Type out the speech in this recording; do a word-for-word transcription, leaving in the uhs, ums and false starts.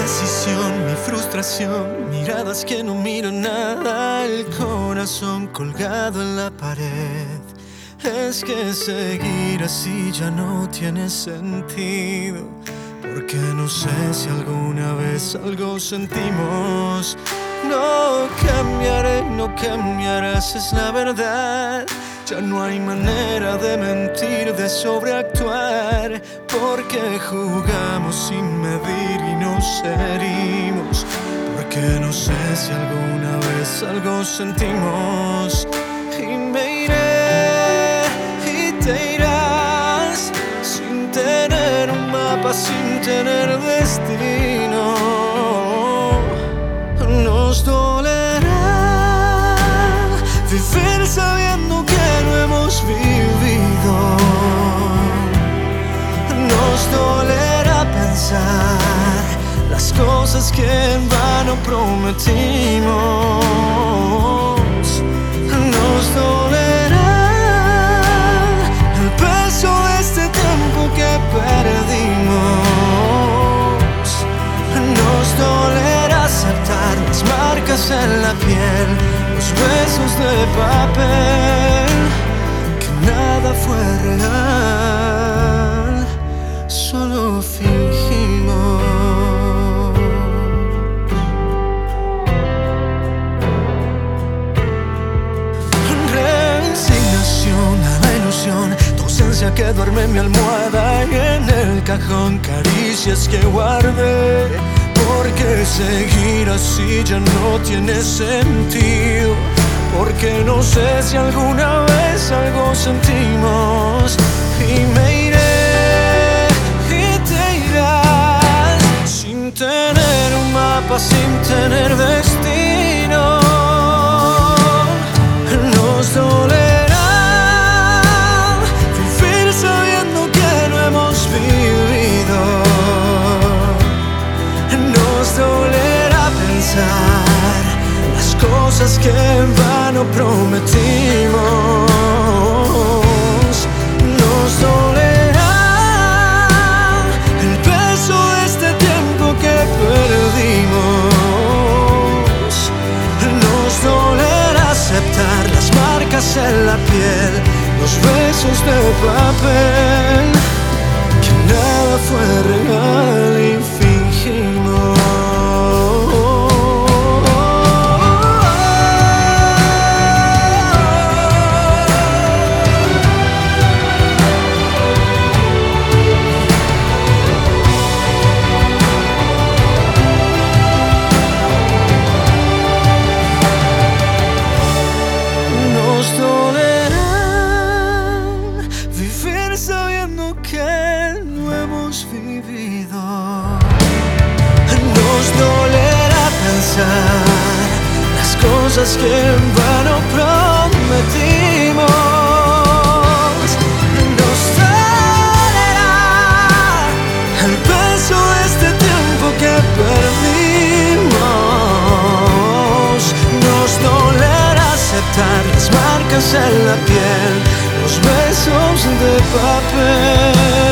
indecisión, mi frustración, miradas que no miran nada, el corazón colgado en la pared. Es que seguir así ya no tiene sentido, porque no sé si alguna vez algo sentimos. No cambiaré, no cambiarás, es la verdad. Ya no hay manera de mentir, de sobreactuar, porque jugamos sin medir y nos herimos, porque no sé si alguna vez algo sentimos. Y me iré y te irás, sin tener un mapa, sin tener destino. Nos dolerá vivir sabiendo que no hemos vivido. Nos dolerá pensar las cosas que en vano prometimos. Nos dolerá el peso de este tiempo que perdimos. Nos dolerá aceptar las marcas en la piel, los besos de papel, que nada fue real, solo fingimos. Resignación a la ilusión, tu ausencia que duerme en mi almohada y en el cajón caricias que guardé. Porque seguir así ya no tiene sentido, porque no sé si alguna vez algo sentimos. Y me iré y te irás, sin tener un mapa, sin tener destino. Nos dolerá vivir sabiendo que no hemos vivido. Nos dolerá pensar las cosas que en vano prometimos. Nos dolerá el peso de este tiempo que perdimos. Nos dolerá aceptar las marcas en la piel, los besos de papel, que nada fue real y fingimos. Nos dolerá vivir sabiendo que no hemos vivido. Nos dolerá pensar las cosas que en vano prometimos. Nos dolerá el peso de este tiempo que perdimos. Nos dolerá aceptar las marcas en la piel, los besos de papel.